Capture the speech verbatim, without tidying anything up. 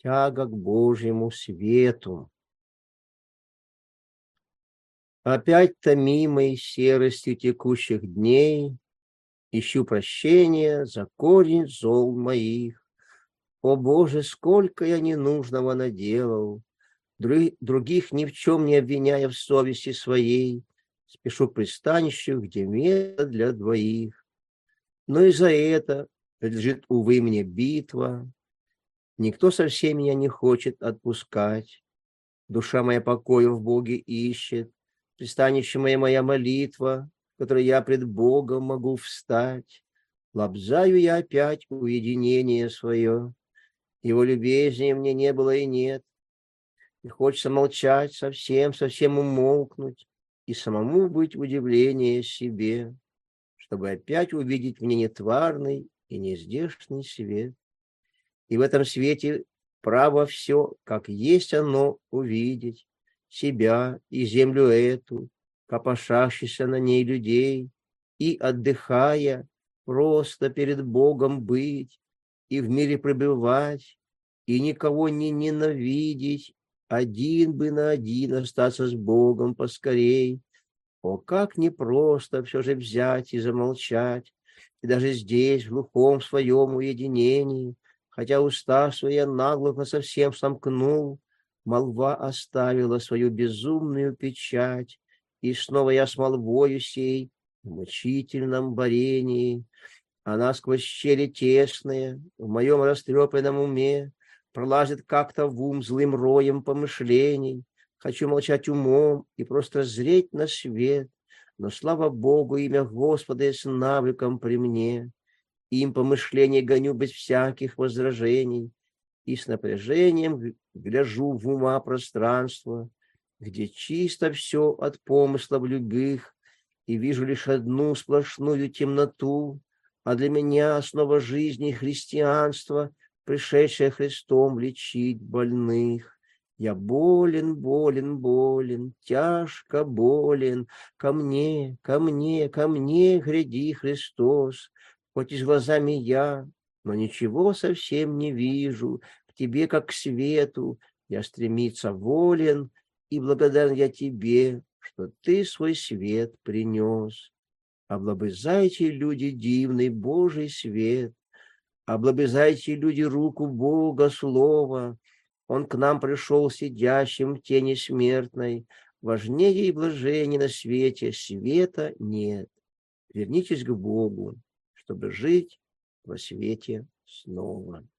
тяга к Божьему свету. Опять томимой серостью текущих дней ищу прощения за корень зол моих. О Боже, сколько я ненужного наделал, других ни в чем не обвиняя в совести своей, спешу к пристанищу, где место для двоих. Но и за это лежит, увы, мне битва. Никто совсем меня не хочет отпускать. Душа моя покоя в Боге ищет, пристанище моя моя молитва, в которой я пред Богом могу встать. Лобзаю я опять уединение свое, его любезнее мне не было и нет. И хочется молчать совсем, совсем умолкнуть и самому быть в удивлении себе, чтобы опять увидеть в ней нетварный и нездешний свет. И в этом свете право все, как есть оно, увидеть, себя и землю эту, копошащихся на ней людей, и, отдыхая, просто перед Богом быть, и в мире пребывать, и никого не ненавидеть, один бы на один остаться с Богом поскорей. О, как непросто все же взять и замолчать, и даже здесь, в глухом своем уединении, хотя уста свои я наглухо совсем сомкнул, молва оставила свою безумную печать, и снова я с молвою сей в мучительном борении. Она сквозь щели тесные в моем растрепанном уме пролазит как-то в ум злым роем помышлений. Хочу молчать умом и просто зреть на свет, но, слава Богу, имя Господа есть навыком при мне. Им помышления гоню без всяких возражений и с напряжением гляжу в ума пространство, где чисто все от помыслов любых, и вижу лишь одну сплошную темноту, а для меня основа жизни и христианства, пришедшая Христом лечить больных. Я болен, болен, болен, тяжко болен, ко мне, ко мне, ко мне гряди, Христос, хоть и с глазами я, но ничего совсем не вижу, к тебе, как к свету, я стремиться волен, и благодарен я тебе, что ты свой свет принес. Облобызайте, люди, дивный Божий свет, облобызайте, люди, руку Бога, Слова. Он к нам пришел сидящим в тени смертной, важнее и блаженнее на свете света нет. Вернитесь к Богу, чтобы жить во свете снова.